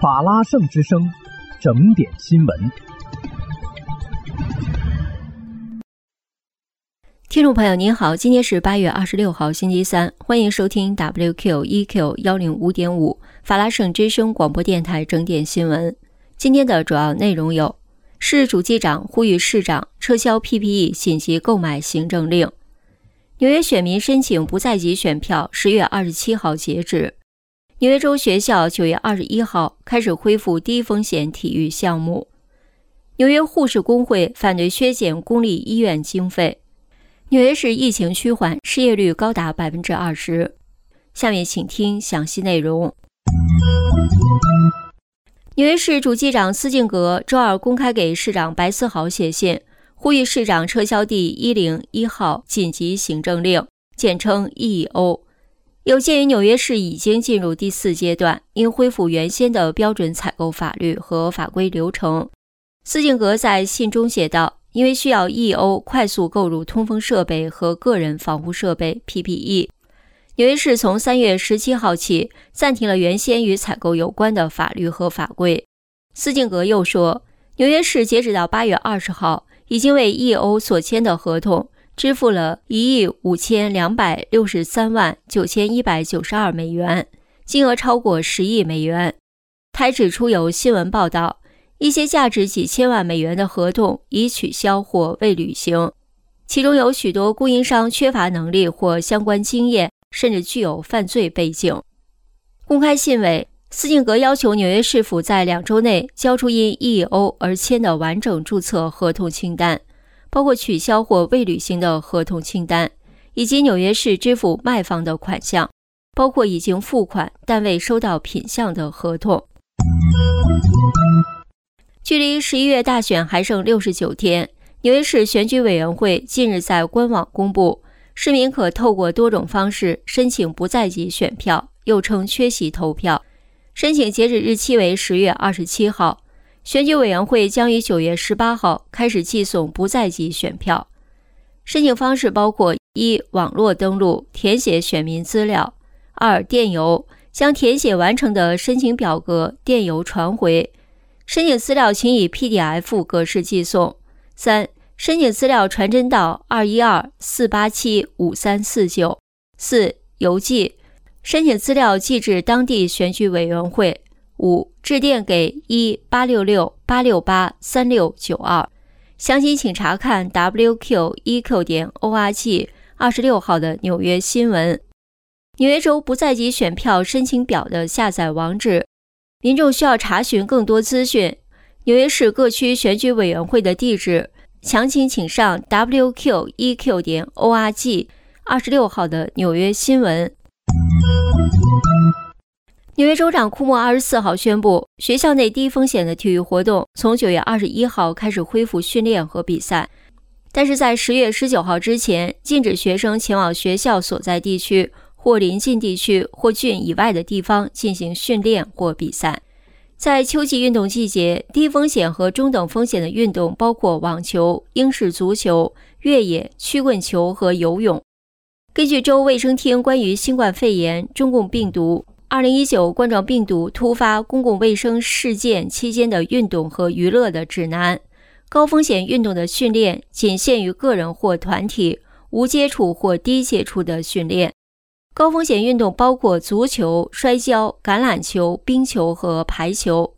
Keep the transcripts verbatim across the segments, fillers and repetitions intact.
法拉盛之声，整点新闻。 听众朋友您好，今天是八月二十六号星期三，欢迎收听 W Q E Q 一零五点五 法拉盛之声广播电台整点新闻。今天的主要内容有：市主机长呼吁市长撤销 P P E 信息购买行政令；纽约选民申请不在籍选票十月二十七号截止；纽约州学校九月二十一号开始恢复低风险体育项目；纽约护士工会反对削减公立医院经费；纽约市疫情趋缓，失业率高达 百分之二十。 下面请听详细内容。纽约市主机长斯劲格周二公开给市长白思豪写信，呼吁市长撤销第一零一号紧急行政令，简称 E E O。 有鉴于纽约市已经进入第四阶段，应恢复原先的标准采购法律和法规流程。斯劲格在信中写道，因为需要 E E O 快速购入通风设备和个人防护设备 P P E， 纽约市从三月十七号起暂停了原先与采购有关的法律和法规。斯劲格又说，纽约市截止到八月二十号已经为 E E O 所签的合同支付了一亿五千两百六十三万九千一百九十二美元，金额超过十亿美元。他指出，有新闻报道一些价值几千万美元的合同已取消或未履行，其中有许多供应商缺乏能力或相关经验，甚至具有犯罪背景。公开信尾，斯劲格要求纽约市府在两周内交出因 E E O 而签的完整注册合同清单，包括取消或未履行的合同清单，以及纽约市支付卖方的款项，包括已经付款但未收到品项的合同。距离十一月大选还剩六十九天，纽约市选举委员会近日在官网公布，市民可透过多种方式申请不在籍选票，又称缺席投票。申请截止日期为十月二十七号，选举委员会将于九月十八号开始寄送不在籍选票。申请方式包括：一、网络登录，填写选民资料；二、电邮，将填写完成的申请表格电邮传回。申请资料请以 P D F 格式寄送。三、申请资料传真到二一二四八七五三四九。四、邮寄，申请资料寄至当地选举委员会。五、致电给一八六六八六八三六九二。详情请查看 W Q E Q 点 O R G 二十六号的纽约新闻。纽约州不在籍选票申请表的下载网址，民众需要查询更多资讯。纽约市各区选举委员会的地址，详情请上 W Q E Q 点 O R G 二十六号的纽约新闻。纽约州长库莫二十四号宣布，学校内低风险的体育活动从九月二十一号开始恢复训练和比赛，但是在十月十九号之前，禁止学生前往学校所在地区或邻近地区或郡以外的地方进行训练或比赛。在秋季运动季节，低风险和中等风险的运动包括网球、英式足球、越野、曲棍球和游泳。根据州卫生厅关于新冠肺炎、中共病毒、二零一九冠状病毒突发公共卫生事件期间的运动和娱乐的指南，高风险运动的训练仅限于个人或团体，无接触或低接触的训练。高风险运动包括足球、摔跤、橄榄球、冰球和排球。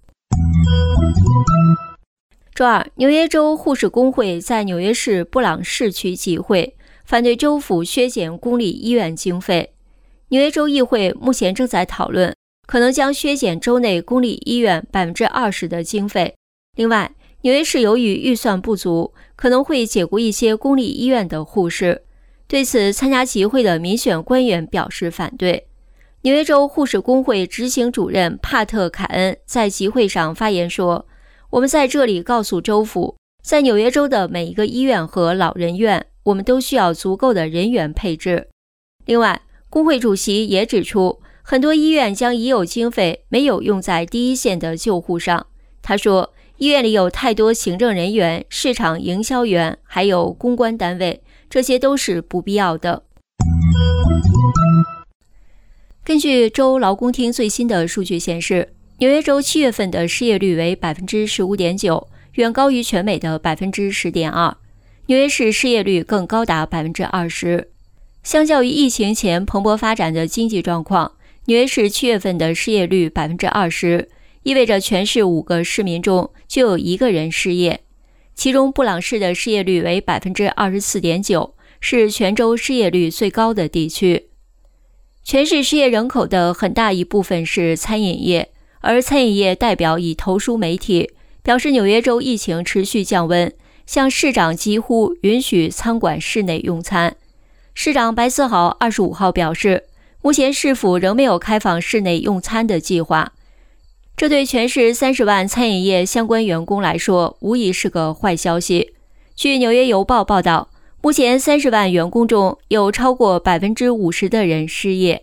周二，纽约州护士工会在纽约市布朗市区集会，反对州府削减公立医院经费。纽约州议会目前正在讨论，可能将削减州内公立医院 百分之二十 的经费。另外，纽约市由于预算不足，可能会解雇一些公立医院的护士。对此，参加集会的民选官员表示反对。纽约州护士工会执行主任帕特·凯恩在集会上发言说，我们在这里告诉州府，在纽约州的每一个医院和老人院，我们都需要足够的人员配置。另外，工会主席也指出，很多医院将已有经费没有用在第一线的救护上。他说，医院里有太多行政人员、市场营销员，还有公关单位，这些都是不必要的。根据州劳工厅最新的数据显示， 纽约州七月份的失业率为 百分之十五点九， 远高于全美的 百分之十点二。 纽约市失业率更高达 百分之二十。 相较于疫情前蓬勃发展的经济状况，纽约市七月份的失业率 百分之二十， 意味着全市五个市民中就有一个人失业。其中布朗市的失业率为 百分之二十四点九， 是全州失业率最高的地区。全市失业人口的很大一部分是餐饮业，而餐饮业代表已投书媒体，表示纽约州疫情持续降温，向市长几乎允许餐馆室内用餐。市长白思豪二十五号表示，目前市府仍没有开放室内用餐的计划。这对全市三十万餐饮业相关员工来说，无疑是个坏消息。据纽约邮报报道，目前三十万员工中有超过 百分之五十 的人失业。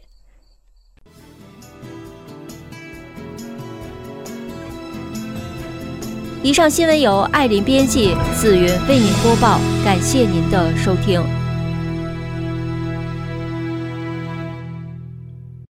以上新闻由艾琳编辑，紫云为您播报，感谢您的收听。